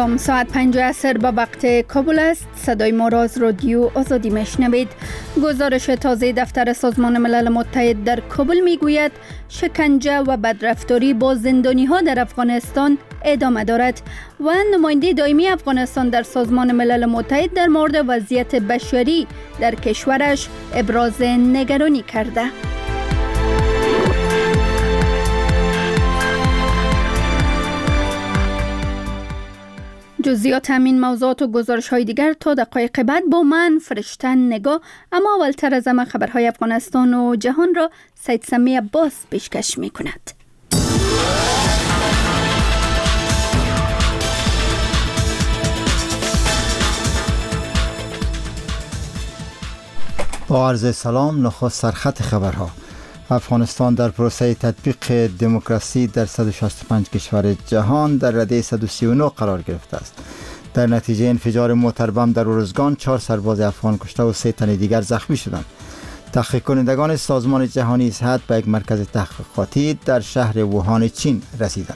سلام، ساعت 5 عصر به وقت کابل است. صدای ما را از رادیو آزادی میشنوید. گزارش تازه دفتر سازمان ملل متحد در کابل میگوید شکنجه و بدرفتاری با زندانی ها در افغانستان ادامه دارد و نماینده دائمی افغانستان در سازمان ملل متحد در مورد وضعیت بشری در کشورش ابراز نگرانی کرده. جزئیات همین موضوعات و گزارش های دیگر تا دقایق بعد با من فرشته نگاه. اما اولتر از همه خبرهای افغانستان و جهان را سید سمی عباس پیشکش می کند. با عرض سلام، نخست سرخط خبرها. افغانستان در پروسه تطبیق دموکراسی در 165 کشور جهان در رده 139 قرار گرفته است. در نتیجه انفجار موتر بم در ارزگان 4 سرباز افغان کشته و 3 تن دیگر زخمی شدند. تحقیق کنندگان سازمان جهانی صحت به یک مرکز تحقیقاتی در شهر ووهان چین رسیدند.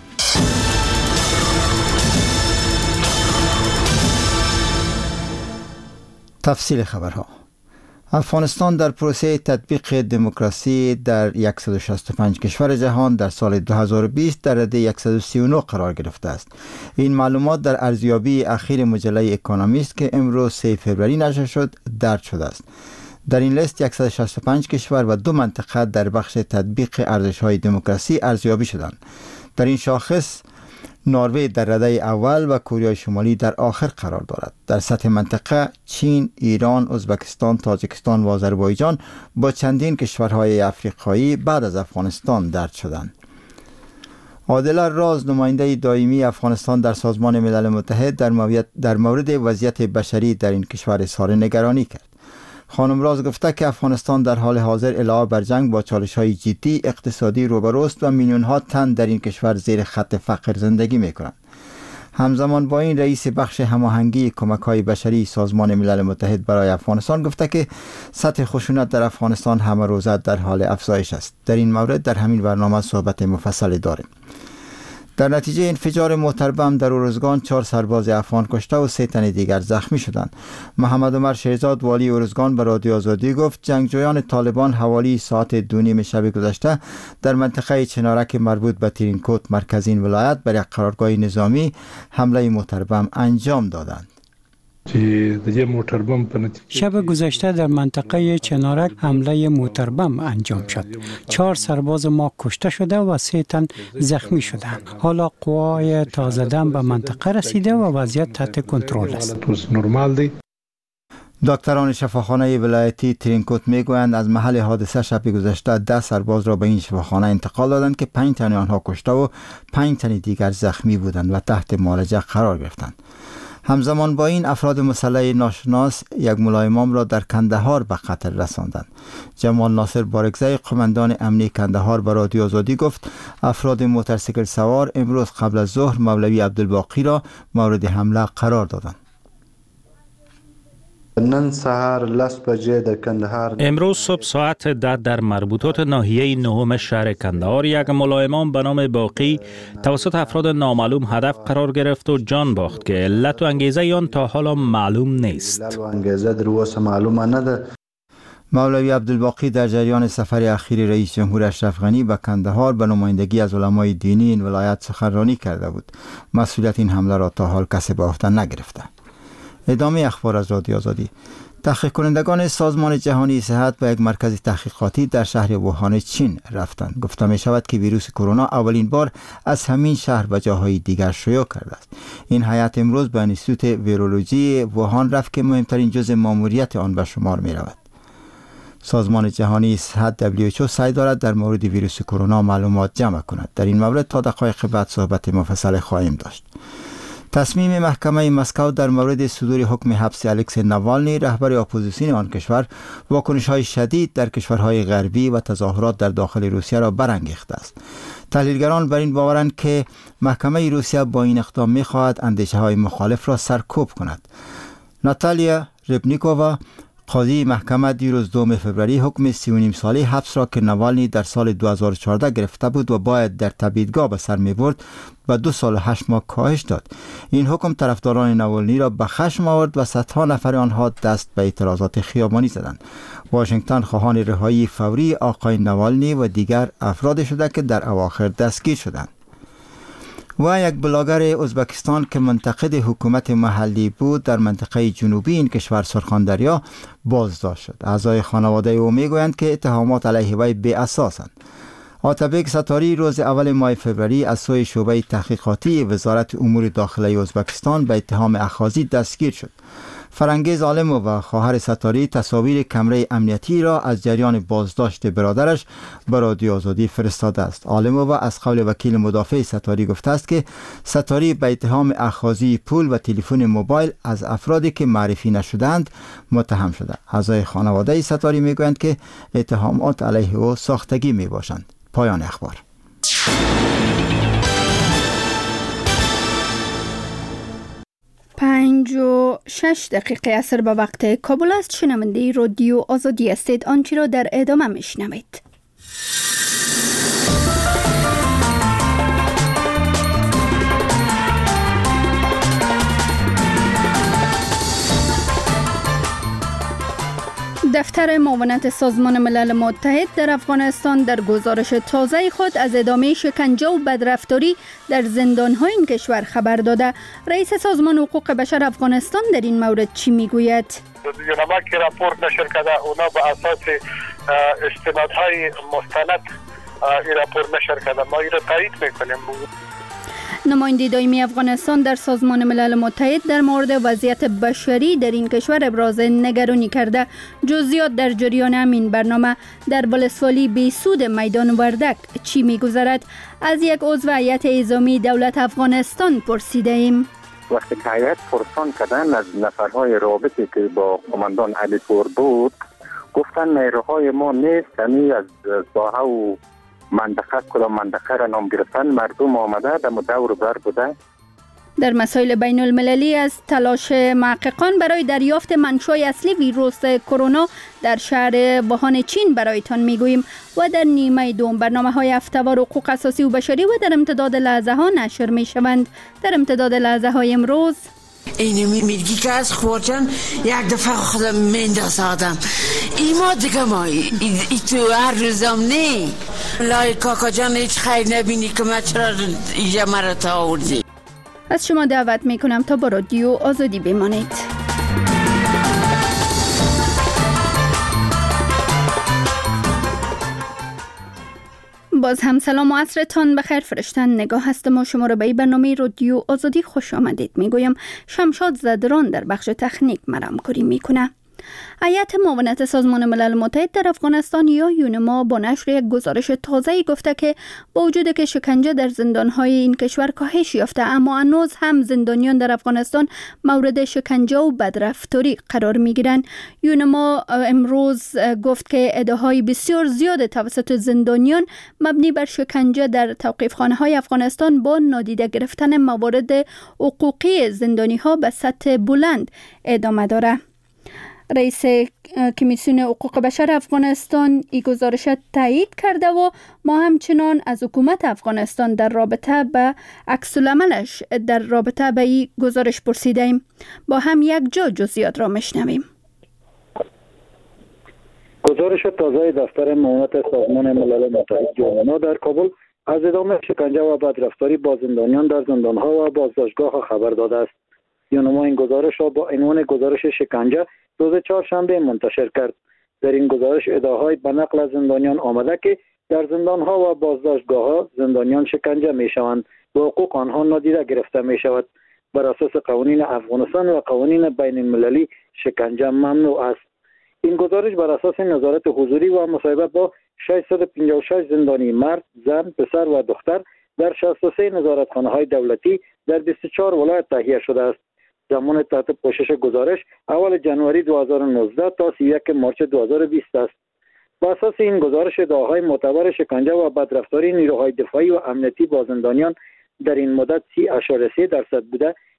تفصیل خبرها. افغانستان در پروسه تطبیق دموکراسی در 165 کشور جهان در سال 2020 در رده 139 قرار گرفته است. این معلومات در ارزیابی اخیر مجله اکونومیست که امروز 3 فوریه نشر شد درج شده است. در این لیست 165 کشور و 2 منطقه در بخش تطبیق ارزش‌های دموکراسی ارزیابی شدند. در این شاخص نروژ در رده اول و کره شمالی در آخر قرار دارد. در سطح منطقه چین، ایران، ازبکستان، تاجیکستان و آذربایجان با چندین کشورهای افریقایی بعد از افغانستان درج شدند. عادله راز، نماینده دائمی افغانستان در سازمان ملل متحد در مورد وضعیت بشری در این کشور اظهار نگرانی کرد. خانم راز گفته که افغانستان در حال حاضر علاوه بر جنگ با چالش‌های جدی اقتصادی روبروست و میلیون‌ها تن در این کشور زیر خط فقر زندگی می‌کنند. همزمان با این رئیس بخش هماهنگی کمک‌های بشری سازمان ملل متحد برای افغانستان گفته که سطح خشونت در افغانستان همه روزه در حال افزایش است. در این مورد در همین برنامه صحبت مفصل داریم. در نتیجه انفجار موتر بم در ارزگان 4 سرباز افغان کشته و 3 تن دیگر زخمی شدند. محمد عمر شیرزاد والی ارزگان به رادیو آزادی گفت جنگجویان طالبان حوالی ساعت 2:30 شب گذشته در منطقه چنارک مربوط به ترینکوت مرکزین ولایت بر یک قرارگاه نظامی حمله موتر بم انجام دادند. شب گذشته در منطقه چنارک حمله موتر بم انجام شد. 4 سرباز ما کشته شده و 3 تن زخمی شدند. حالا قوای تازه دم به منطقه رسیده و وضعیت تحت کنترل است. دکتران شفاخانه ولایتی ترینکوت میگویند از محل حادثه شب گذشته 10 سرباز را به این شفاخانه انتقال دادند که 5 تن آنها کشته و 5 تن دیگر زخمی بودند و تحت معالجه قرار گرفتند. همزمان با این افراد مسلح ناشناس یک ملا امام را در کندهار به قتل رساندند. جمال ناصر بارگزی قماندان امنی کندهار به رادیو آزادی گفت افراد موتورسیکل سوار امروز قبل از ظهر مولوی عبدالباقی را مورد حمله قرار دادند. امروز صبح ساعت 10 در مربوطات ناحیه نهم شهر کندهار یک ملا امام به نام باقی توسط افراد نامعلوم هدف قرار گرفت و جان باخت که علت و انگیزه آن تا حالا معلوم نیست. مولوی عبدالباقی در جریان سفر اخیر رئیس جمهور اشرف غنی به کندهار به نمایندگی از علمای دینی این ولایت سخنرانی کرده بود. مسئولیت این حمله را تا حال کسی به عهده نگرفته. ادامه اخبار از رادیو آزادی. تحقیق کنندگان سازمان جهانی صحت به یک مرکز تحقیقاتی در شهر ووهان چین رفتند. گفته می شود که ویروس کرونا اولین بار از همین شهر و جاهای دیگر شیوع کرده است. این هیئت امروز به انستیتوت ویرولوژی ووهان رفت که مهمترین جزء ماموریت آن به شمار می رود. سازمان جهانی صحت WHO سعی دارد در مورد ویروس کرونا معلومات جمع کند. در این مورد تا دقایق بعد صحبت مفصل خواهیم داشت. تصمیم محکمه مسکو در مورد صدور حکم حبس الکسی ناوالنی رهبر اپوزیسیون آن کشور واکنش‌های شدید در کشورهای غربی و تظاهرات در داخل روسیه را برانگیخته است. تحلیلگران بر این باورند که محکمه روسیه با این اقدام می‌خواهد اندیشه‌های مخالف را سرکوب کند. ناتالیا ربنیکووا قاضی محکمه دیروز 2 فوریه حکم 3.5 ساله حبس را که نوالنی در سال 2014 گرفته بود و باید در تبعیدگاه به سر می برد و 2 سال و 8 ماه کاهش داد. این حکم طرفداران نوالنی را به خشم آورد و صدها نفر آنها دست به اعتراضات خیابانی زدند. واشنگتن خواهان رهایی فوری آقای نوالنی و دیگر افراد شده که در اواخر دستگیر شدند. و یک بلاگر ازبکستان که منتقد حکومت محلی بود در منطقه جنوبی این کشور سرخاندریا بازداشت شد. اعضای خانواده او میگویند که اتهامات علیه وی بی اساسند. آتابک ستاری روز اول ماه فوریه از سوی شعبه تحقیقاتی وزارت امور داخلی ازبکستان به اتهام اخاذی دستگیر شد. فرنگیز عالمو و خواهر ستاری تصاویر کمره امنیتی را از جریان بازداشت برادرش به رادیو آزادی فرستاده است. عالمو از قول وکیل مدافع ستاری گفته است که ستاری به اتهام اخاذی پول و تلفن موبایل از افرادی که معرفی نشدند متهم شده. اعضای خانواده ستاری میگویند که اتهامات علیه او ساختگی میباشند. پایان اخبار. پنج و 6 دقیقه عصر به وقت کابل است. شنونده رادیو آزادی هستید. آنچه را در ادامه میشنوید. دفتر معاونت سازمان ملل متحد در افغانستان در گزارش تازه خود از ادامه شکنجه و بدرفتاری در زندان‌های این کشور خبر داده. رئیس سازمان حقوق بشر افغانستان در این مورد چی میگوید؟ یونما که راپورت نشر کرده، اونا به اساس استنادهای مستند این راپورت نشر کرده. ما این را تایید میکنیم. نماینده دائمی افغانستان در سازمان ملل متحد در مورد وضعیت بشری در این کشور ابراز نگرانی کرده. جزئیات در جریان همین برنامه. در ولسوالی بیسود میدان وردک چی میگذرد؟ از یک عضو هیئت اعزامی دولت افغانستان پرسیده ایم. وقتی که هیئت پرسان کردن از نفرهای رابطی که با قماندان علی پور بود، گفتن نیروهای ما نیست، یعنی از ساحه و منطقه کدام منطقه را نام گرفتن، مردم آمده در دور بر بوده. در مسائل بین المللی از تلاش محققان برای دریافت منشأ اصلی ویروس کرونا در شهر ووهان چین برایتان میگوییم و در نیمه دوم برنامه‌های هفته‌وار حقوق اساسی و بشری و در امتداد لحظه ها نشر میشوند. در امتداد لحظه های امروز اینو میگی که از خورجان یک دفعه خودم مینداز آدم ای ما دیگه ما ای تو هر روزم نی لای کاکا جان هیچ خیر نبینی که ما چرا اینجا مرا تا آوردی. از شما دعوت میکنم تا با رادیو آزادی بمانید. باز هم سلام و عصرتان بخیر. فرشتن نگاه هستم و شما را به این برنامه رادیو آزادی خوش آمدید میگویم. شمشاد زدران در بخش تکنیک مرامکاری میکنه. هیئت معاونت سازمان ملل متحد در افغانستان یا یونما با نشر یک گزارش تازه‌ای گفته که با وجود که شکنجه در زندان‌های این کشور کاهش یافته، اما هنوز هم زندانیان در افغانستان مورد شکنجه و بدرفتاری قرار می‌گیرند. یونما امروز گفت که ادعاهای بسیار زیاد توسط زندانیان مبنی بر شکنجه در توقیفخانه‌های افغانستان با نادیده گرفتن موارد حقوقی زندانی‌ها به سطح بلند ادامه دارد. رئیس کمیسیون حقوق بشر افغانستان این گزارش تایید کرده و ما همچنان از حکومت افغانستان در رابطه به عکس العملش در رابطه به این گزارش پرسیدیم. با هم یک جا جزئیات را میشنویم. گزارش تازه دفتر معاونت سازمان ملل متحد یونما در کابل از ادامه شکنجه و بدرفتاری با زندانیان در زندانها و بازداشتگاه خبر داده است. یونما این گزارش را با عنوان گزارش شکنجه روز چهارشنبه منتشر کرد. در این گزارش ادعاهای به نقل از زندانیان آمده که در زندانها و بازداشتگاه‌ها زندانیان شکنجه می‌شوند و حقوق آنها نادیده گرفته می‌شود. بر اساس قوانین افغانستان و قوانین بین المللی شکنجه ممنوع است. این گزارش بر اساس نظارت حضوری و مصاحبه با 656 زندانی مرد، زن، پسر و دختر در 63 نظارتخانه‌های دولتی در 24 ولایت تهیه شده است. زمان تحت پوشش گزارش اول جنوری 2019 تا 31 مارچ 2020 است. با اساس این گزارش ادعاهای معتبر شکنجه و بدرفتاری نیروهای دفاعی و امنیتی با زندانیان در این مدت 30.3% بوده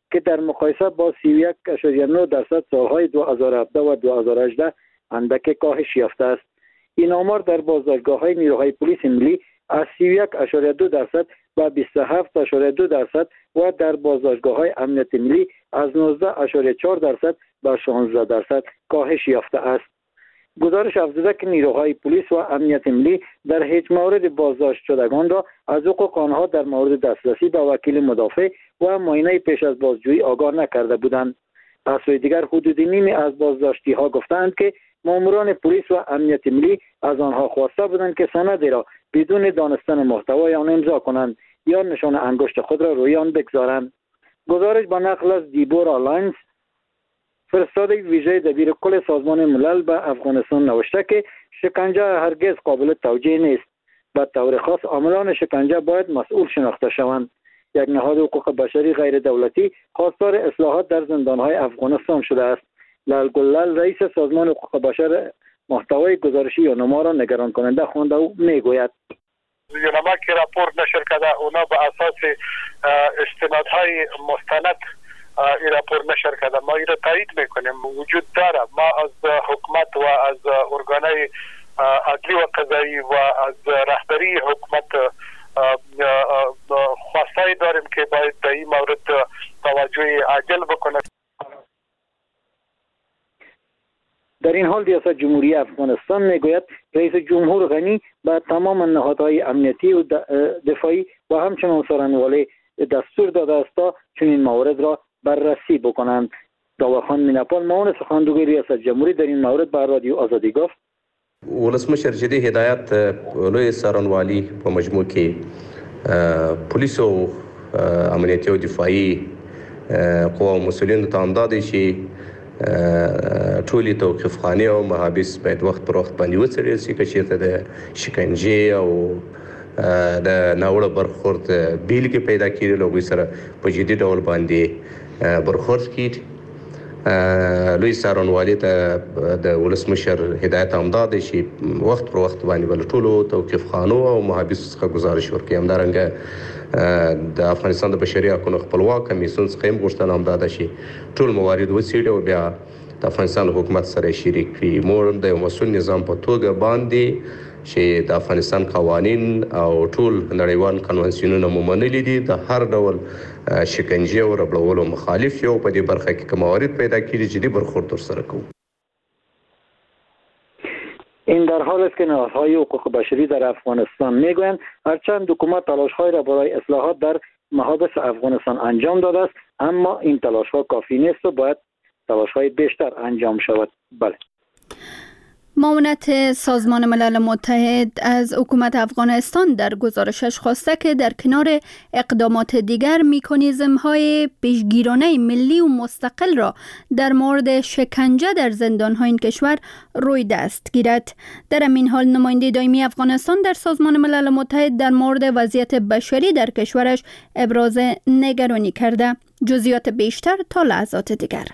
که در مقایسه با 31.9% سالهای 2017 و 2018 اندک کاهش یافته است. این آمار در بازداشتگاه‌های نیروهای پلیس ملی از 31.2% و 27.2% و در بازداشتگاه‌های امنیت ملی از 19.4% و 16% کاهش یافته است. گزارش افزوده که نیروهای پلیس و امنیت ملی در هیچ مورد بازداشت شدگان را از حقوق آنها در مورد دسترسی به وکیل مدافع و معاینه پیش از بازجویی آگاه نکرده بودند. از سوی دیگر حدود نیمی از بازداشتی ها گفتند که ماموران پلیس و امنیت ملی از آنها خواسته بودند که سندی را بدون دانستن محتوای آن امضا کنند یا نشان انگشت خود را روی آن بگذارند. گزارش با نقل از دیبورا لاینز، فرستاده ویژه دبیر کل سازمان ملل به افغانستان، نوشته که شکنجه هرگز قابل توجیه نیست. به طور خاص عاملان شکنجه باید مسئول شناخته شوند. یک نهاد حقوق بشری غیر دولتی خواستار اصلاحات در زندانهای افغانستان شده است. لال گلال، رئیس سازمان حقوق بشر، محتوای گزارشی یونما را نگران کننده خوانده و میگوید یونما که راپورت نشر کرده اونا به اساس استنادهای مستند این راپورت نشر کرده. ما این را تایید میکنیم، وجود داره. ما از حکومت و از ارگانهای عدلی و قضایی و از رهبری حکومت خواستایی داریم که باید در این مورد توجه عاجل بکنه. در این حال ریاست جمهوری افغانستان میگوید رئیس جمهور غنی به تمام نهادهای امنیتی و دفاعی و همچنان سرانوالي دستور داده است تا چنین موارد را بررسی بکنند. داوخان میناپال، معاون سخنگوی ریاست جمهوری، در این مورد به رادیو آزادی گفت ولسمشر جدي هدایت لوی سرانوالي په مجموع کې پولیس او امنیتي او دفاعي قوا مسؤلین ته امداد شي ټولي توقيفخانه او محابس باید وخت پر وخت باندې وڅېړل شي چې چیرته د شکنجې او د ناوړه برخورد بیلګې پیدا کړي لوګي سره په جدي ډول باندې برخورد کړي. لوی سرانوالي ته د ولسمشر هدایت امداد شي وخت پر وخت باندې بل ټولو توقيفخانو او محابس څخه گزارش ورکړي. همدارنګه د افغانستان د بشري حقوقو خپلواک کمیسیون څخه هم غوښتنه امداد شي ټول موارد وڅېړي او بیا د افغانستان حکومت سره شریک کړي. موږ د یو مسؤل نظام په توګه باندې چې د افغانستان قوانین او ټول نړیوال کنوانسیونونه منلي دي د هر ډول شکنجه او ربړولو مخالف یو په دې برخه کې کوم موارد پیدا کړي چې د برخورد سره کوي. این در حال است که نهادهای حقوق بشری در افغانستان میگویند هرچند حکومت تلاش‌های را برای اصلاحات در محابس افغانستان انجام داده است، اما این تلاش‌ها کافی نیست و باید تلاش‌های بیشتر انجام شود. بله. معاونت سازمان ملل متحد از حکومت افغانستان در گزارشش خواسته که در کنار اقدامات دیگر مکانیزم‌های پیشگیرانه ملی و مستقل را در مورد شکنجه در زندان‌های این کشور روی دست گیرد. در همین حال نماینده دائمی افغانستان در سازمان ملل متحد در مورد وضعیت بشری در کشورش ابراز نگرانی کرده. جزئیات بیشتر تا لحظات دیگر.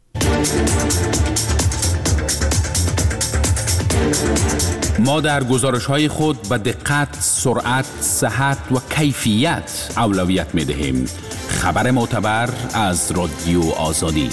ما در گزارش‌های خود به دقت، سرعت، صحت و کیفیت اولویت می‌دهیم. خبر معتبر از رادیو آزادی.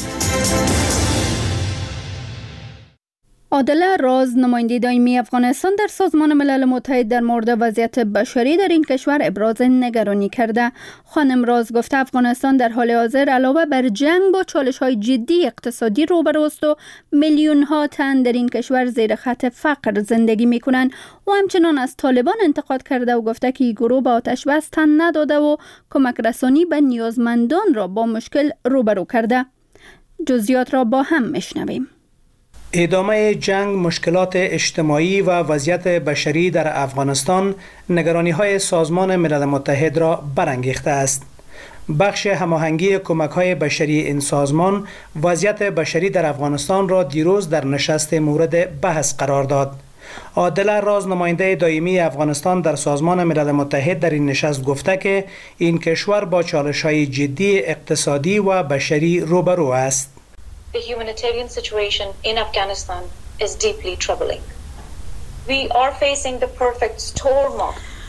عادله راز، نماینده دائمی افغانستان در سازمان ملل متحد در مورد وضعیت بشری در این کشور ابراز نگرانی کرده. خانم راز گفته افغانستان در حال حاضر علاوه بر جنگ با چالش‌های جدی اقتصادی روبروست و میلیون‌ها تن در این کشور زیر خط فقر زندگی می‌کنند و همچنان از طالبان انتقاد کرده و گفته که این گروه به آتش بس تن نداده و کمک رسانی به نیازمندان را با مشکل روبرو کرده. جزئیات را با هم میشنویم. ادامه جنگ، مشکلات اجتماعی و وضعیت بشری در افغانستان نگرانی‌های سازمان ملل متحد را برانگیخته است. بخش هماهنگی کمک‌های بشری این سازمان وضعیت بشری در افغانستان را دیروز در نشست مورد بحث قرار داد. عادله راز، نماینده دائمی افغانستان در سازمان ملل متحد در این نشست گفته که این کشور با چالش‌های جدی اقتصادی و بشری روبرو است. The humanitarian situation in Afghanistan is deeply troubling. We are facing the perfect storm of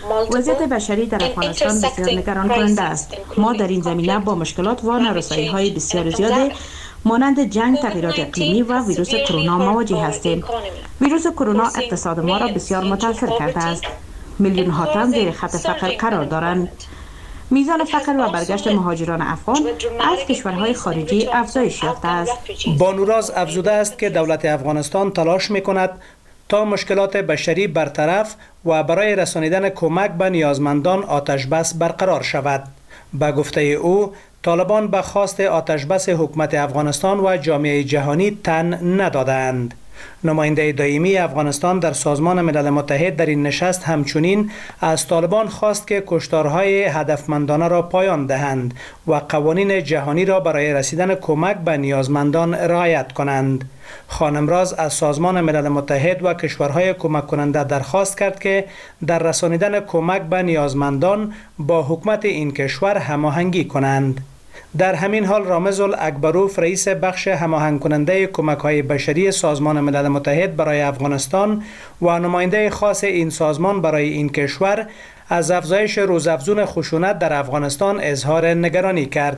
وضعیت بشری در افغانستان بسیار نگران کننده است. ما در این زمینه با مشکلات و نارسایی‌های بسیار زیاد مانند جنگ، تغییرات اقلیمی و ویروس کرونا مواجه هستیم. ویروس کرونا اقتصاد ما را بسیار متاثر کرده است. میلیون ها تن زیر خط فقر قرار دارند. میزان فقر و برگشت مهاجران افغان از کشورهای خارجی افزایش یافته است. بانوراز افزوده است که دولت افغانستان تلاش می‌کند تا مشکلات بشری برطرف و برای رسانیدن کمک به نیازمندان آتش‌بس برقرار شود. به گفته او، طالبان به خواست آتش‌بس حکومت افغانستان و جامعه جهانی تن ندادند. نماینده دائمی افغانستان در سازمان ملل متحد در این نشست همچنین از طالبان خواست که کشتارهای هدفمندانه را پایان دهند و قوانین جهانی را برای رسیدن کمک به نیازمندان رعایت کنند. خانم راز از سازمان ملل متحد و کشورهای کمک کننده درخواست کرد که در رسانیدن کمک به نیازمندان با حکومت این کشور هماهنگی کنند. در همین حال رامز الاکبروف رئیس بخش هماهنگ کننده کمک‌های بشری سازمان ملل متحد برای افغانستان و نماینده خاص این سازمان برای این کشور از افزایش روزافزون خشونت در افغانستان اظهار نگرانی کرد.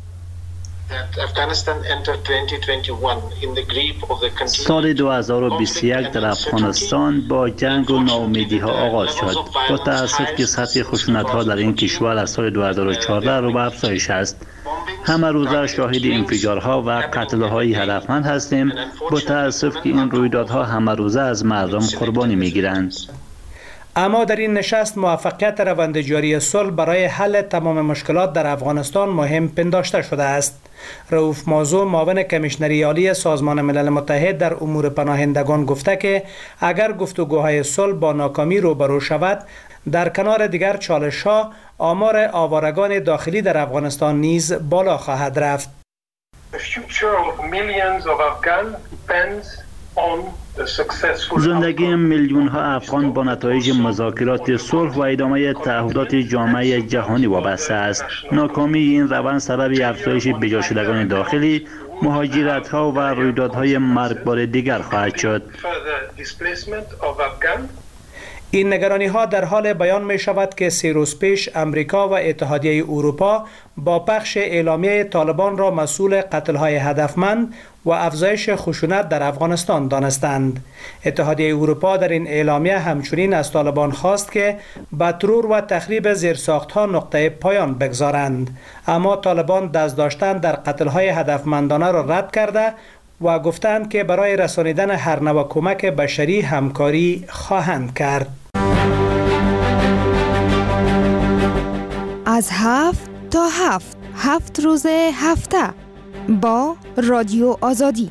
سال 2021 در افغانستان با جنگ و ناامیدی ها آغاز شد. با تأسف که سطح خشونت ها در این کشور از سال 2014 رو به افزایش است. همه روزه شاهد انفجارها و قتل‌های هدفمند هستیم. با تأسف که این رویدادها همه روزه از مردم قربانی می‌گیرند. اما در این نشست موفقیت روند جاری صلح برای حل تمام مشکلات در افغانستان مهم پنداشته شده است. رؤوف مازو معاون کمیشنری عالی سازمان ملل متحد در امور پناهندگان گفته که اگر گفتگوهای صلح با ناکامی روبرو شود، در کنار دیگر چالش‌ها آمار آوارگان داخلی در افغانستان نیز بالا خواهد رفت. زندگی میلیون ها افغان با نتایج مذاکرات صلح و ادامه تعهدات جامعه جهانی وابسته است. ناکامی این روند سبب افزایش بیجا شدگان داخلی، مهاجرت ها و رویدادهای مرگبار دیگر خواهد شد. این نگرانی ها در حال بیان می شود که 3 روز پیش امریکا و اتحادیه اروپا با پخش اعلامیه طالبان را مسئول قتل های هدفمند و افزایش خشونت در افغانستان دانستند. اتحادیه اروپا در این اعلامیه همچنین از طالبان خواست که به ترور و تخریب زیرساخت‌ها نقطه پایان بگذارند، اما طالبان دست داشتن در قتل های هدفمندانه را رد کرده و گفتند که برای رسانیدن هر نوع کمک بشری همکاری خواهند کرد. از 7 تا 7 روز هفته با رادیو آزادی.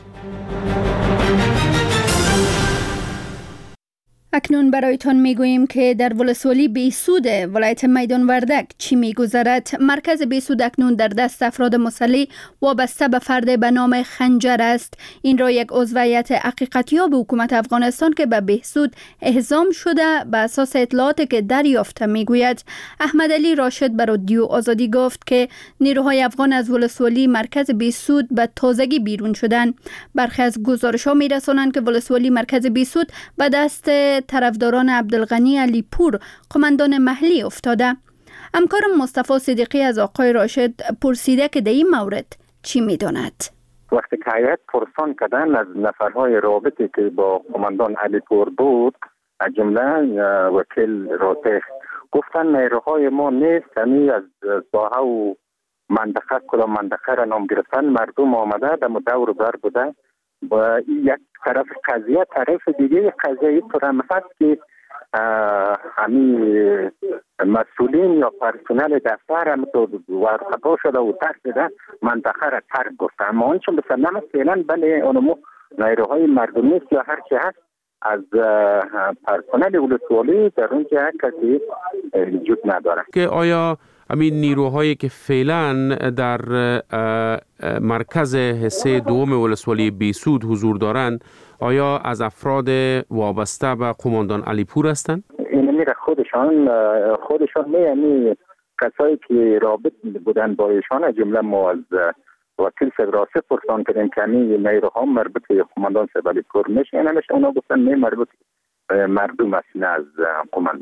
اکنون برایتان میگوییم که در ولسوالی بیسود ولایت میدان وردک چی میگذرد. مرکز بیسود اکنون در دست افراد مسلح وابسته به فرد به نام خنجر است. این را یک عضویت حقیقتیاب حکومت افغانستان که به بیسود احضام شده به اساس اطلاعاتی که دریافته میگوید. احمد علی راشد بر رادیو آزادی گفت که نیروهای افغان از ولسوالی مرکز بیسود به تازگی بیرون شدند. برخی از گزارش‌ها میرسانند که ولسوالی مرکز بیسود به دست طرفداران عبدالغنی علی پور قماندان محلی افتاده. همکارم مصطفی صدیقی از آقای راشد پرسیده که در این مورد چی می‌داند. وقتی که هیئت پرسان کردن از نفرهای رابطی که با قماندان علی پور بود، از جمله وکیل راتخ، گفتن نیروهای ما نیست، یعنی از ساحه و منطقه کلا منطقه را نام گرفتن، مردم آمده در دور بر بوده با یک طرف قضیه، طرف دیگه قضیه این طور هم هست که همین مسئولین یا پرسنل دفتر هم تو ورخطا شده و ترسیده منطقه را ترک گفته. اما آنچه مسلم است فعلا بله اونمو نیروهای مردمی است یا هر چی هست از پرسنل ولسوالی در اونجا کسی وجود نداره. که آیا همین نیروهایی که فعلا در مرکز حصه دوم ولسوالی بیسود حضور دارند آیا از افراد وابسته به قماندان علی پور هستند؟ این میره خودشان یعنی کسایی که رابط بودن با ایشان، از جمله ما از وکیل صدراسی پرسان کردیم که همین نیروها مربوط به قماندان علی پور میشه، اونا گفتن نه مربوط مردم است نه از قماندان.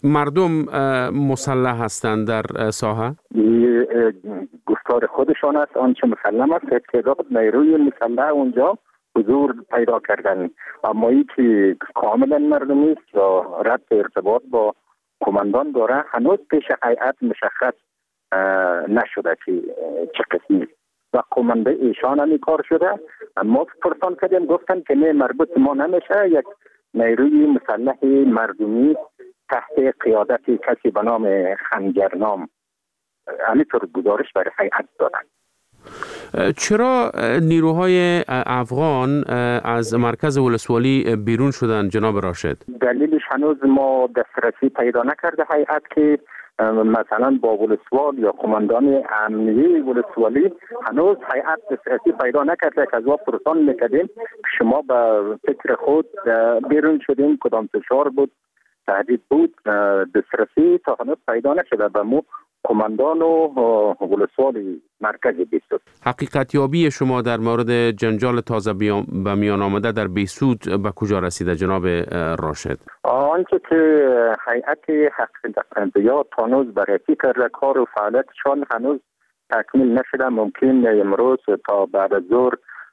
مردم مسلح هستند در ساحه؟ گفتار خودشان است. آنچه مسلم است تعداد نیروی مسلح اونجا حضور پیدا کردن، اما ای که کاملا مردمی است یا رد ارتباط با کماندان داره هنوز پیش هیئت مشخص نشده که چه قسمی و کمانده ایشان هم کار شده. ما پرسان کردیم گفتن که نه، مربوط ما نمیشه، یک نیروی مسلح مردمی تحت قیادت کسی به نام خنجرنام همینطور گزارش برای هیئت دادن. چرا نیروهای افغان از مرکز ولسوالی بیرون شدن جناب راشد؟ دلیلش هنوز ما دسترسی پیدا نکرده هیئت که مثلا با ولسوال یا قماندان امنیه ولسوالی هنوز هیئت دسترسی پیدا نکرده که از ما پرسان میکردیم شما به فکر خود بیرون شدیم، کدام فشار بود، تهدید بود، دسترسی تا هنوز پیدا نشده به مو کماندان و ولسوالی مرکز بیسود. حقیقت یابی شما در مورد جنجال تازه به میان آمده در بیسود به کجا رسیده جناب راشد؟ آنچه که هیئت حقیقت یابی هنوز بررسی کرده کار و فعالیتشان هنوز تکمیل نشده، ممکن امروز تا بعد از ظهر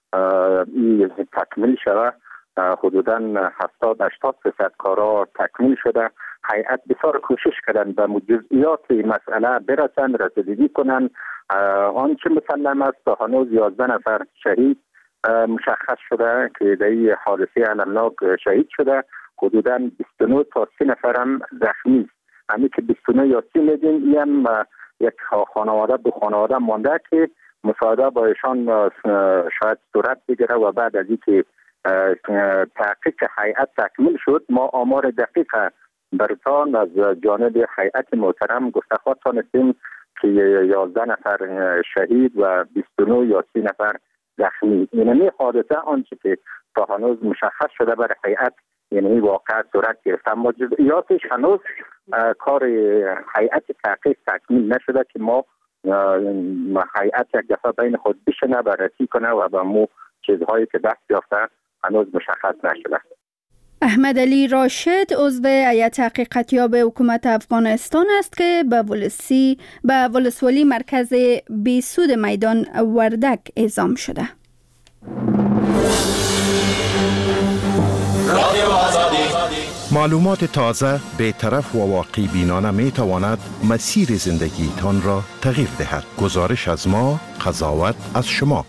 تکمیل شود. حدوداً 70-80% کارا تکمیل شده. هیئت بسیار کوشش کردن به جزئیات مسئله برسن، رسیدگی کنن. آنچه مسلم است تا هنوز 11 نفر شهید مشخص شده که در این حادثه المناک شهید شده. حدوداً 29 تا 30 نفر هم زخمی است. همین که 29 یا 30 میگیم، این هم یک خانواده دو خانواده مانده که مساعده با ایشان شاید صورت بگیره و بعد از اینکه تحقیق هیئت تکمیل شد ما آمار دقیق برتان از جانب هیئت محترم گفتخواه تانستیم که 11 نفر شهید و 29 یا 30 نفر زخمی. یعنی حادثه آنچه که تا هنوز مشخص شده برای هیئت یعنی واقع صورت گرفت، اما جزئیاتش هنوز کار هیئت تحقیق تکمیل نشده که ما هیئت یک دفعه بین خود بشنه بررسی کنه و به مو چیزهایی که دست یافته هنوز مشخص نشده. احمد علی راشد عضو هیئت تحقیقاتیاب حکومت افغانستان است که به ولسوالی مرکز بیسود میدان وردک اعزام شده. معلومات تازه، بی‌طرف و واقعی بینانه می تواند مسیر زندگیتان را تغییر دهد. گزارش از ما، قضاوت از شما.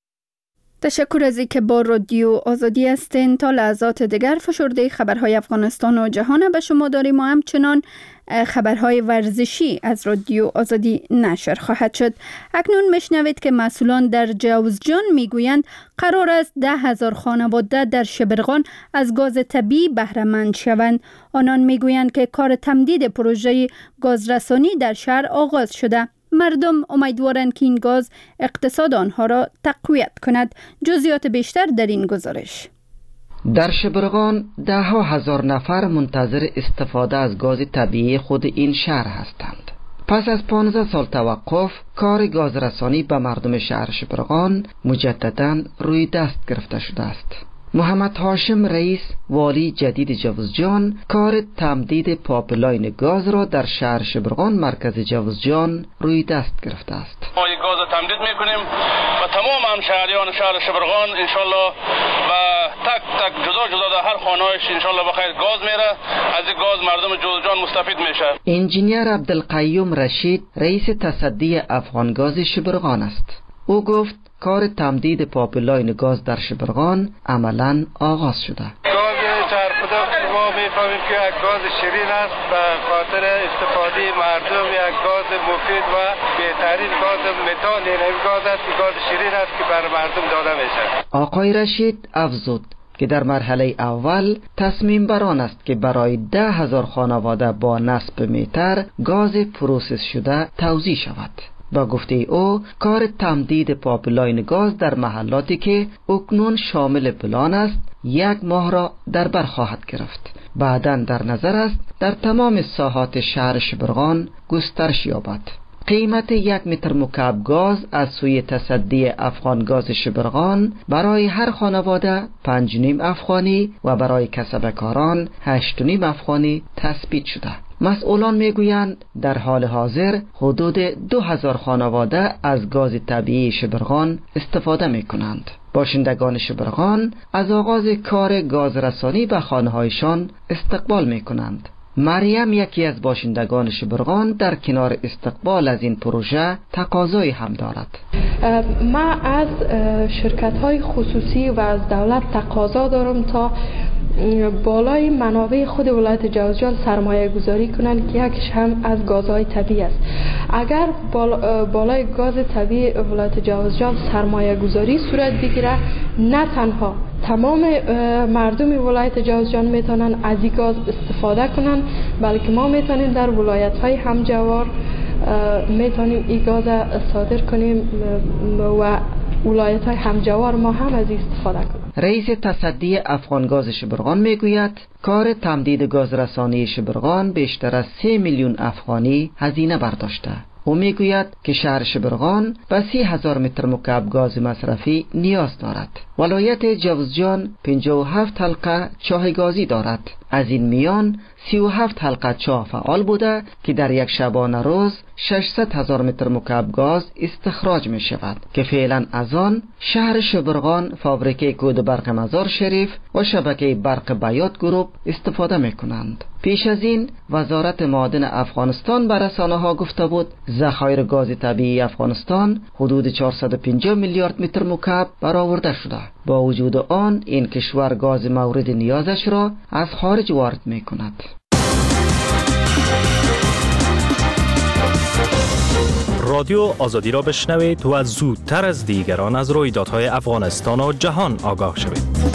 تشکر از اینکه با رادیو آزادی هستین. تا لحظات دیگر فشرده خبرهای افغانستان و جهان به شما داریم و همچنان خبرهای ورزشی از رادیو آزادی نشر خواهد شد. اکنون میشنوید که مسئولان در جوزجان میگویند قرار است 10,000 خانواده در شبرغان از گاز طبیعی بهره مند شوند. آنان میگویند که کار تمدید پروژه گازرسانی در شهر آغاز شده. مردم امیدوارند که این گاز اقتصاد آنها را تقویت کند. جزئیات بیشتر در این گزارش. در شبرغان 10,000 نفر منتظر استفاده از گاز طبیعی خود این شهر هستند. پس از 15 سال توقف، کار گازرسانی به مردم شهر شبرغان مجدداً روی دست گرفته شده است. محمد هاشم رئیس والی جدید جوزجان کار تمدید پایپلاین گاز را در شهر شبرغان مرکز جوزجان روی دست گرفته است. ما یک گاز تمدید میکنیم و تمام همشهریان شهر شبرغان انشالله و تک تک جدا جدا در هر خانه‌اش انشالله بخیر گاز میره. از این گاز مردم جوزجان مستفید میشه. انجینیر عبدالقیوم رشید رئیس تصدی افغان گاز شبرغان است. او گفت کار تمدید پایپلاین گاز در شبرغان عملاً آغاز شده. گاز چرخوده ما میفهمیم که یک گاز شیرین است به خاطر استفاده مردم، یک گاز مفید و بهترین گاز متان. این گاز است که گاز شیرین است که بر مردم داده میشه. آقای رشید افزود که در مرحله اول تصمیم بر آن است که برای 10,000 خانواده با نصب متر گاز پروسس شده توزیع شود. با گفته او کار تمدید پایپلاین گاز در محلاتی که اکنون شامل پلان است 1 ماه را در بر خواهد گرفت. بعداً در نظر است در تمام ساحات شهر شبرغان گسترش یابد. قیمت 1 متر مکعب گاز از سوی تصدی افغان گاز شبرغان برای هر خانواده 5.5 افغانی و برای کسبکاران 8.5 افغانی تثبیت شده. مسئولان میگویند در حال حاضر حدود 2000 خانواده از گاز طبیعی شبرغان استفاده می کنند. باشندگان شبرغان از آغاز کار گاز رسانی به خانه‌هایشان استقبال می کنند. مریم یکی از باشندگان شبرغان در کنار استقبال از این پروژه تقاضایی هم دارد. ما از شرکت‌های خصوصی و از دولت تقاضا دارم تا بالای منابع خود ولایت جوزجان سرمایه گذاری کنند که یکیش هم از گازهای طبیعی است. اگر بالای گاز طبیعی ولایت جوزجان سرمایه گذاری صورت بگیره، نه تنها تمام مردم ولایت جوزجان میتونن از این گاز استفاده کنن، بلکه ما میتونیم در ولایت های همجوار میتونیم این گاز صادر کنیم و ولایت های همجوار ما هم از این استفاده کنیم. رئیس تصدی افغان گاز شبرغان میگوید کار تمدید گاز رسانی شبرغان بیشتر از 3 میلیون افغانی هزینه برداشته. او میگوید که شهر شبرغان به 30,000 متر مکعب گاز مصرفی نیاز دارد. ولایت جوزجان 57 حلقه چاه گازی دارد. از این میان 37 حلقه چاه فعال بوده که در یک شبانه روز 600,000 متر مکعب گاز استخراج می شود که فعلا از آن شهر شبرغان، فابریکه کود برق مزار شریف و شبکه برق بیات گروپ استفاده می کنند. پیش از این وزارت معادن افغانستان به رسانه‌ها گفته بود ذخایر گاز طبیعی افغانستان حدود 450 میلیارد متر مکعب برآورده شده. با وجود آن این کشور گاز مورد نیازش را از خارج وارد می کند. رادیو آزادی را بشنوید و زودتر از دیگران از رویدادهای افغانستان و جهان آگاه شوید.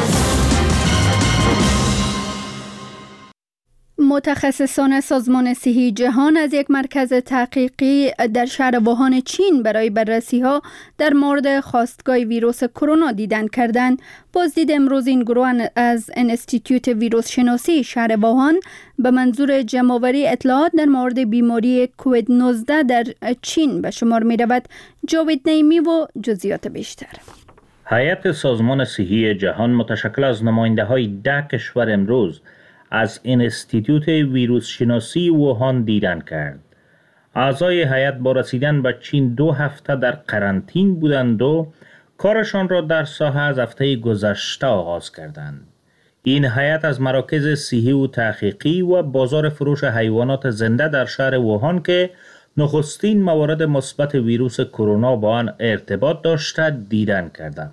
متخصصان سازمان صحی جهان از یک مرکز تحقیقی در شهر ووهان چین برای بررسی‌ها در مورد خاستگاه ویروس کرونا دیدن کردند. بازدید امروز این گروه از انستیتوت ویروس شناسی شهر ووهان به منظور جمع‌آوری اطلاعات در مورد بیماری کووید 19 در چین به شمار می‌رود. جاوید نعیمی و جزئیات بیشتر. هیئت سازمان صحی جهان متشکل از نماینده‌های 10 کشور امروز از انستیتوت ویروس شناسی ووهان دیدن کرد. اعضای هیئت با رسیدن به چین 2 هفته در قرنطین بودند و کارشان را در ساحه از هفته گذشته آغاز کردند. این هیئت از مراکز صحی و تحقیقی و بازار فروش حیوانات زنده در شهر ووهان که نخستین موارد مثبت ویروس کرونا با آن ارتباط داشته دیدن کردند.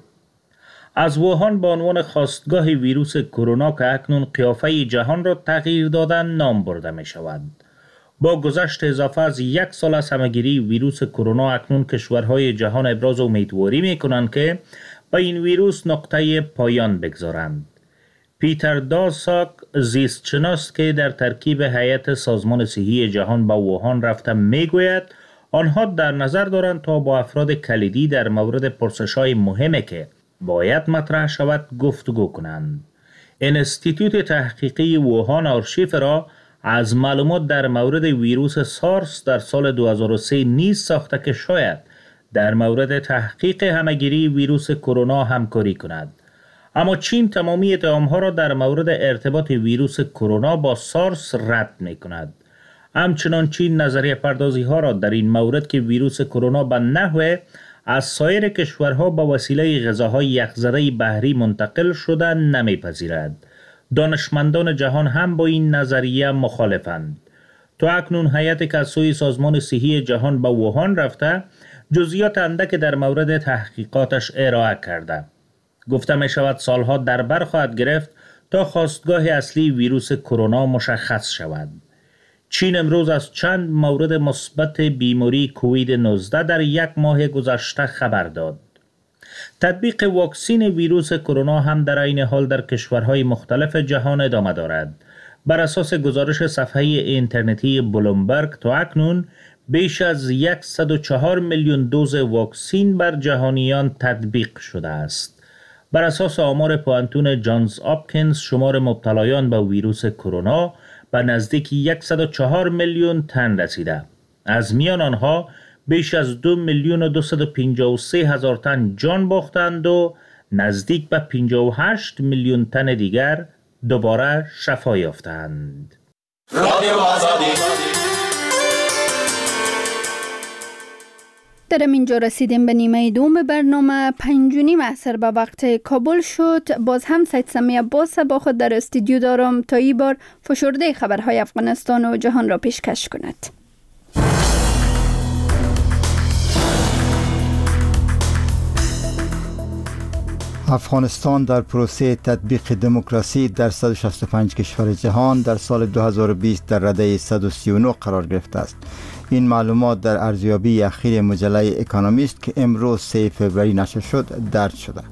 از ووهان به عنوان خاستگاه ویروس کرونا که اکنون قیافه جهان را تغییر دادن نام برده می شود. با گذشت اضافه از 1 سال از همه‌گیری ویروس کرونا اکنون کشورهای جهان ابراز امیدواری می کنند که با این ویروس نقطه پایان بگذارند. پیتر داساک زیستشناس که در ترکیب هیئت سازمان صحی جهان به ووهان رفته می گوید آنها در نظر دارند تا با افراد کلیدی در مورد پرسش‌های مهمی که باید مطرح شود گفتگو کنند. انستیتوت تحقیقی ووهان آرشیف را از معلومات در مورد ویروس سارس در سال 2003 نیز ساخته که شاید در مورد تحقیق همه‌گیری ویروس کرونا همکاری کند. اما چین تمامی اتهام‌ها را در مورد ارتباط ویروس کرونا با سارس رد می‌کند. همچنان چین نظریه پردازی ها را در این مورد که ویروس کرونا به نحو از سایر کشورها با وسیله غذاهای یخزده بحری منتقل شده نمیپذیرد. دانشمندان جهان هم با این نظریه مخالفند. تا اکنون هیئتی که از سوی سازمان صحی جهان به ووهان رفته جزئیات اندک در مورد تحقیقاتش ارائه کرده. گفته می شود سالها در بر خواهد گرفت تا خاستگاه اصلی ویروس کرونا مشخص شود. چین امروز از چند مورد مثبت بیماری کووید 19 در 1 ماه گذشته خبر داد. تطبیق واکسین ویروس کرونا هم در این حال در کشورهای مختلف جهان ادامه دارد. بر اساس گزارش صفحه اینترنتی بلومبرگ تا اکنون بیش از 104 میلیون دوز واکسین بر جهانیان تطبیق شده است. بر اساس آمار پوانتون جانز آپکینز شمار مبتلایان به ویروس کرونا به نزدیک 104 میلیون تن رسیده. از میان آنها بیش از 2,253,000 تن جان باختند و نزدیک به 58 میلیون تن دیگر دوباره شفا یافتند. در اینجا رسیدیم به نیمه دوم برنامه. 5:30 عصر به وقت کابل شد. باز هم سید سمی عباس با خود در استودیو دارم تا این بار فشرده خبرهای افغانستان و جهان را پیشکش کند. افغانستان در پروسه تطبیق دموکراسی در 165 کشور جهان در سال 2020 در رده 139 قرار گرفته است. این معلومات در ارزیابی اخیر مجله اکونومیست که امروز 3 فوریه نشر شد درج شده.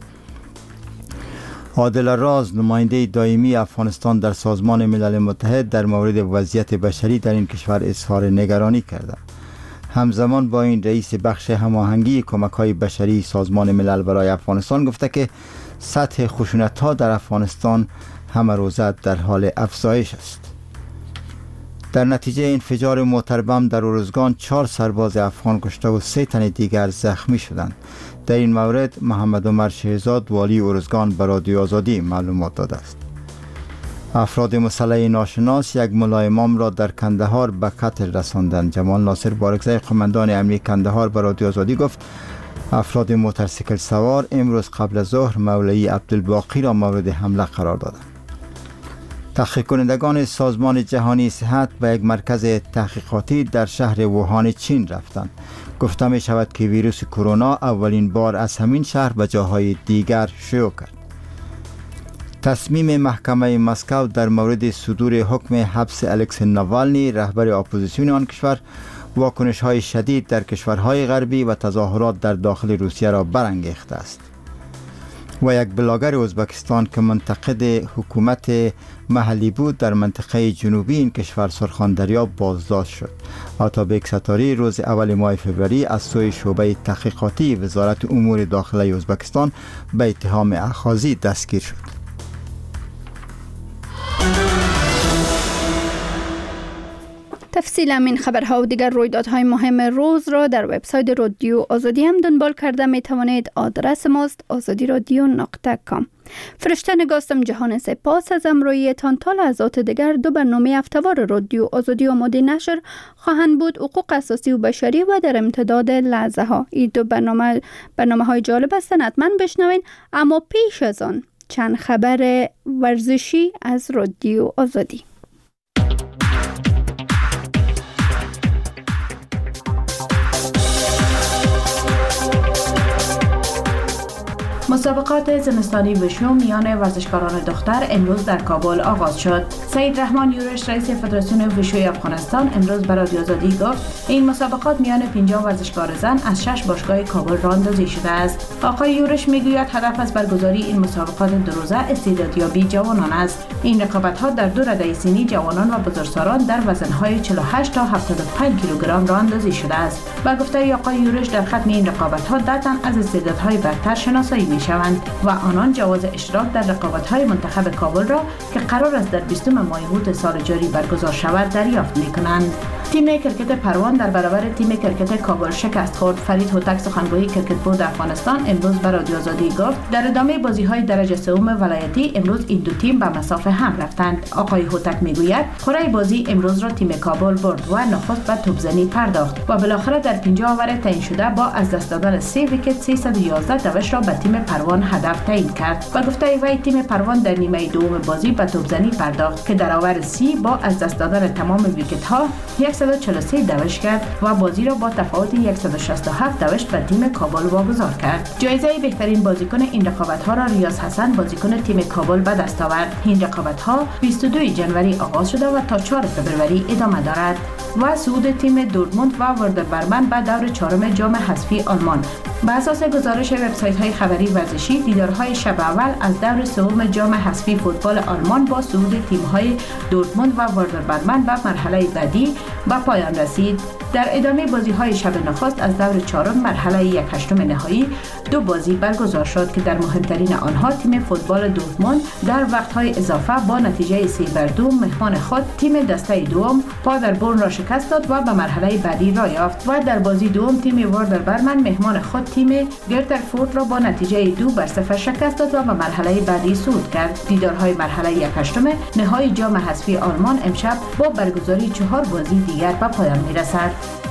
عادل راز، نماینده دائمی افغانستان در سازمان ملل متحد، در مورد وضعیت بشری در این کشور اظهار نگرانی کرده. همزمان با این رئیس بخش هماهنگی کمک‌های بشری سازمان ملل برای افغانستان گفته که سطح خشونت‌ها در افغانستان همه روزه در حال افزایش است. در نتیجه انفجار موتر بم در ارزگان 4 سرباز افغان کشته و 3 تن دیگر زخمی شدند. در این مورد محمد عمر شهزاد والی ارزگان به رادیو آزادی معلومات داده است. افراد مسلح ناشناس یک ملا امام را در کندهار به قتل رساندند. جمال ناصر بارکزی قماندان امنیتی کندهار به رادیو آزادی گفت افراد موتورسیکل سوار امروز قبل از ظهر مولوی عبدالباقی را مورد حمله قرار دادند. تحقیق کنندگان سازمان جهانی صحت به یک مرکز تحقیقاتی در شهر ووهان چین رفتند. گفته می شود که ویروس کرونا اولین بار از همین شهر به جاهای دیگر شیوع کرد. تصمیم محکمه مسکو در مورد صدور حکم حبس الکسی ناوالنی رهبر اپوزیسیون آن کشور واکنش های شدید در کشورهای غربی و تظاهرات در داخل روسیه را برانگیخته است. و یک بلاگر ازبکستان که منتقد حکومت محلی بود در منطقه جنوبی این کشور سرخاندریا بازداشت شد. آتابک ستاری روز اول ماه فوریه از سوی شعبه تحقیقاتی وزارت امور داخلی ازبکستان به اتهام اخاذی دستگیر شد. تفصیل این خبرها و دیگر رویدادهای مهم روز را در وبسایت رادیو آزادی هم دنبال کرده می توانید. آدرس ماست azadiradio.com. فرشته نگاستم جهان سپاس از امرویتان. تا لحظات دیگر 2 برنامه هفته‌وار رادیو آزادی آماده نشر خواهند بود: حقوق اساسی و بشری و در امتداد لحظه ها. این 2 برنامه های جالب هستند، حتما بشنوین. اما پیش از آن چند خبر ورزشی از رادیو آزادی. مسابقات زمستانی وشو میان ورزشکاران دختر امروز در کابل آغاز شد. سید رحمان یورش رئیس فدراسیون وشوی افغانستان امروز به رادیو آزادی گفت این مسابقات میان 50 ورزشکار زن از 6 باشگاه کابل راه‌اندازی شده است. آقای یورش میگوید هدف از برگزاری این مسابقات 2 روزه استعدادیابی جوانان است. این رقابت‌ها در 2 رده سنی جوانان و بزرگسالان در وزن‌های 48 تا 75 کیلوگرم راه‌اندازی شده است. با گفته آقای یورش در ختم این رقابت‌ها 10 تن از استعدادهای برتر شناسایی می‌شوند و آنان جواز اشتراک در رقابت‌های منتخب کابل را که قرار است در 20 ماه اوت سال جاری برگزار شود دریافت می‌کنند. تیم کرکت پروان در برابر تیم کرکت کابل شکست خورد. فرید هوتک سخنگوی کرکت بورد افغانستان امروز به رادیو آزادی گفت در ادامه بازی‌های درجه سوم ولایتی امروز این 2 تیم به مسافه هم رفتند. آقای هوتک میگوید کره بازی امروز را تیم کابل برد و نخست به توپزنی پرداخت و بالاخره در 50 اوور تعیین شده با از دست دادن 3 ویکت 311 دوش را به تیم پروان هدف تعیین کرد. و گفته وی تیم پروان در نیمه دوم بازی به توپزنی پرداخت که در اوور 30 با از دست دادن تمام ویکت‌ها 143 دوش کرد و بازی را با تفاوت 167 دوش به تیم کابل واگذار کرد. جایزه بهترین بازیکن این رقابت‌ها را ریاض حسن بازیکن تیم کابل به دست آورد. این رقابت‌ها 22 ژانویه آغاز شده و تا 4 فوریه ادامه دارد. و صعود تیم دورتموند و وردر برمن به دور 4 جام حذفی آلمان. به اساس گزارش وبسایت‌های خبری ورزشی، دیدارهای شب اول از دور سوم جام حذفی فوتبال آلمان با صعود تیم‌های دورتموند و واردر برمن به مرحله بعدی به پایان رسید. در ادامه بازی‌های شب نخست از دور چهارم مرحله 1/8 نهایی 2 بازی برگزار شد که در مهمترین آنها تیم فوتبال دورتموند در وقت‌های اضافه با نتیجه 3-2 مهمان خود تیم دسته دوم پادربورن را شکست داد و به مرحله بعدی را یافت و در بازی دوم تیم واردر برمن مهمان خود تیم گرترفورت را با نتیجه 2-0 شکست داد و به مرحله بعدی صعود کرد. دیدارهای مرحله 1/8 نهایی جام حذفی آلمان امشب با برگزاری 4 بازی دیگر به پایان می‌رسد.